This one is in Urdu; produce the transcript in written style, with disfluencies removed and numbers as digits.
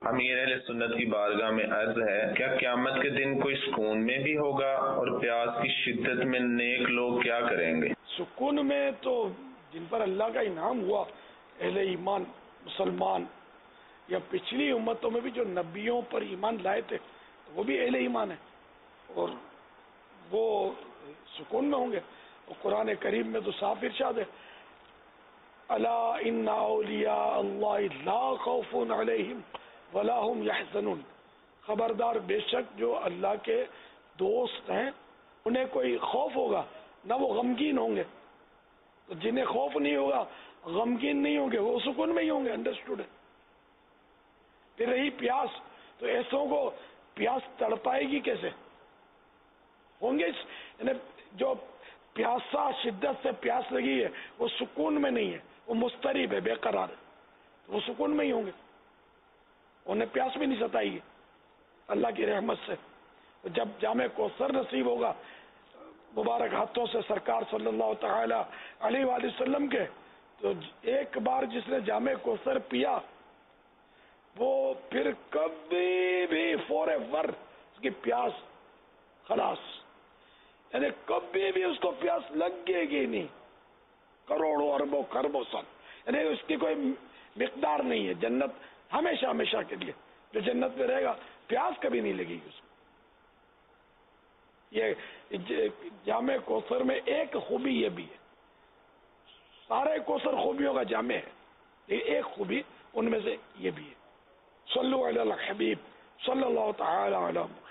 امیر اہل سنت کی بارگاہ میں عرض ہے، کیا قیامت کے دن کوئی سکون میں بھی ہوگا؟ اور پیاس کی شدت میں نیک لوگ کیا کریں گے؟ سکون میں تو جن پر اللہ کا انعام ہوا، اہل ایمان مسلمان، یا پچھلی امتوں میں بھی جو نبیوں پر ایمان لائے تھے وہ بھی اہل ایمان ہیں، اور وہ سکون میں ہوں گے۔ اور قرآن کریم میں تو صاف ارشاد ہے، الا ان اولیاء اللہ لا خوف علیہم ولا هم یحزنون، خبردار بے شک جو اللہ کے دوست ہیں انہیں کوئی خوف ہوگا نہ وہ غمگین ہوں گے۔ تو جنہیں خوف نہیں ہوگا، غمگین نہیں ہوں گے، وہ سکون میں ہی ہوں گے۔ انڈرسٹوڈ ہے۔ پھر رہی پیاس، تو ایسوں کو پیاس تڑپائے گی کیسے؟ ہوں گے یعنی جو پیاسا شدت سے پیاس لگی ہے وہ سکون میں نہیں ہے، وہ مضطرب ہے، بے قرار ہے، تو وہ سکون میں ہی ہوں گے، انہیں پیاس بھی نہیں ستائے گی اللہ کی رحمت سے۔ جب جامع کوثر نصیب ہوگا مبارک ہاتھوں سے سرکار صلی اللہ تعالی علیہ وآلہ وسلم کے، تو ایک بار جس نے جامع کوثر پیا وہ پھر کبھی بھی فور ایور اس کی پیاس خلاص، یعنی کبھی بھی اس کو پیاس لگے گی نہیں، کروڑوں اربوں خربوں سال، یعنی اس کی کوئی مقدار نہیں ہے۔ جنت ہمیشہ ہمیشہ کے لیے، جو جنت میں رہے گا پیاس کبھی نہیں لگے گی اس کو۔ یہ جامع کوثر میں ایک خوبی یہ بھی ہے، سارے کوثر خوبیوں کا جامع ہے، یہ ایک خوبی ان میں سے یہ بھی ہے۔ صلو علی الحبیب صلی اللہ تعالی علیہ